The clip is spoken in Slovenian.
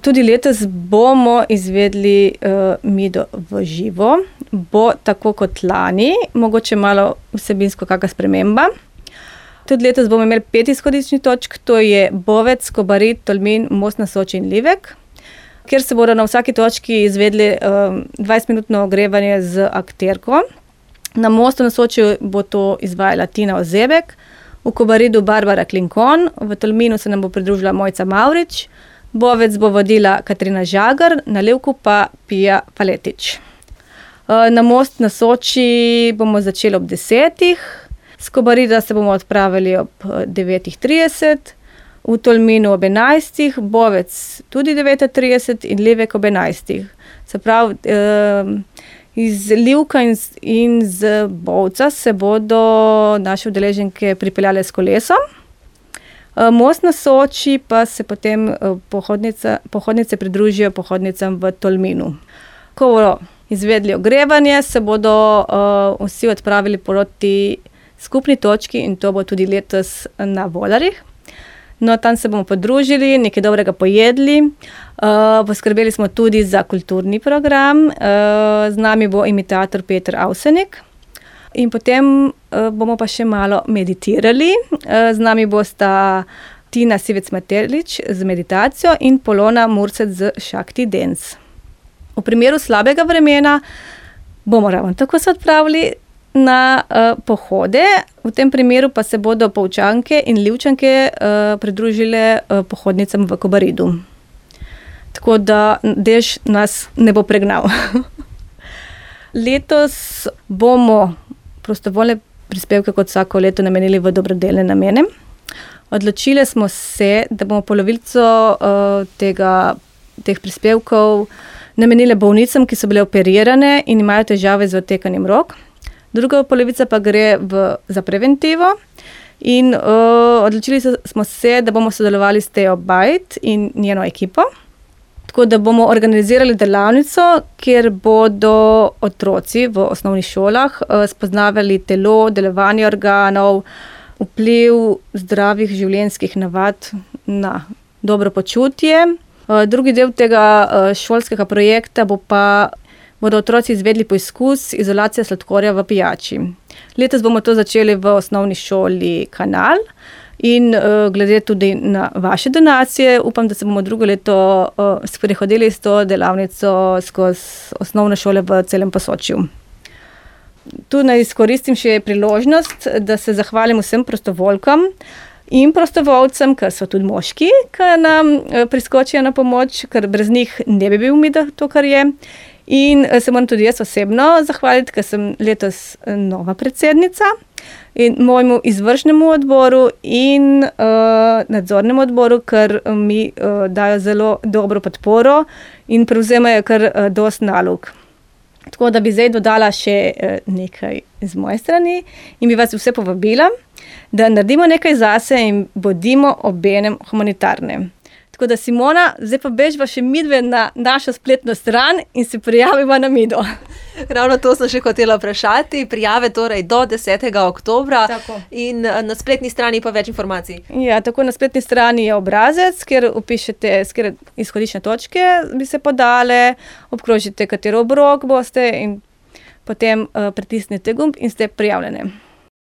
Tudi letos bomo izvedli Mido v živo. Bo tako kot lani, mogoče malo vsebinsko kakšna sprememba. Tudi letos bomo imeli 5 izhodiščnih točk, to je Bovec, Kobarid, Tolmin, Most na Soči in Livek, kjer se bodo na vsaki točki izvedli 20-minutno ogrevanje z akterko. Na Mostu na Soči bo to izvajala Tina Ozebek, v Kobaridu Barbara Klinkon, v Tolminu se nam bo pridružila Mojca Mavrič, Bovec bo vodila Katarina Žagar, na Livku pa Pija Paletič. Na Most na Soči bomo začeli ob 10. S Kobarida se bomo odpravili ob 9:30, v Tolminu ob 11, Bovec tudi 9:30 in Livek ob 11. Se pravi, iz Livka in z Bovca se bodo naše udeleženke pripeljale s kolesom. Most na Soči pa se potem pohodnice pridružijo pohodnicam v Tolminu. Ko bodo izvedli ogrevanje, se bodo vsi odpravili proti skupni točki in to bo tudi letos na Volarjih. No, tam se bomo podružili, nekaj dobrega pojedli, poskrbeli smo tudi za kulturni program, z nami bo imitator Peter Avsenik in potem bomo pa še malo meditirali. Z nami bosta Tina Sivec-Matelič z meditacijo in Polona Murcet z Shakti Dance. V primeru slabega vremena bomo ravno tako se odpravili na pohode, v tem primeru pa se bodo Povčanke in Livčanke pridružile pohodnicam v Kobaridu. Tako da dež nas ne bo pregnal. Letos bomo prostovoljne prispevke kot vsako leto namenili v dobrodelne namene. Odločile smo se, da bomo polovico teh prispevkov namenile bolnicam, ki so bile operirane in imajo težave z odtekanjem rok. Druga polovica pa gre za preventivo in odločili smo se, da bomo sodelovali s Teo Bajt in njeno ekipo. Tako da bomo organizirali delavnico, kjer bodo otroci v osnovnih šolah spoznavali telo, delovanje organov, vpliv zdravih življenjskih navad na dobro počutje. Drugi del tega šolskega projekta bodo otroci izvedli poizkus izolacije sladkorja v pijači. Letos bomo to začeli v osnovni šoli Kanal in glede tudi na vaše donacije, upam, da se bomo drugo leto sprehodili s to delavnico skozi osnovne šole v celem Posočju. Tu naj izkoristim še priložnost, da se zahvalim vsem prostovoljkam in prostovoljcem, ker so tudi moški, ki nam priskočijo na pomoč, ker brez njih ne bi bil Mido to, kar je. In se moram tudi jaz osebno zahvaliti, ker sem letos nova predsednica in mojemu izvršnemu odboru in nadzornemu odboru, ker mi dajo zelo dobro podporo in prevzemajo kar dosti nalog. Tako da bi zdaj dodala še nekaj z moje strani in bi vas vse povabila, da naredimo nekaj zase in bodimo obenem humanitarne. Tako da, Simona, zdaj pa bežva še midve na našo spletno stran in se prijaviva na Mido. Ravno to sem še hotela vprašati. Prijave torej do 10. oktobra. Tako. In na spletni strani pa več informacij. Ja, tako na spletni strani je obrazec, kjer vpišete, s katere izhodiščne točke bi se podale, obkrožite, katero obrok boste in potem pritisnete gumb in ste prijavljene.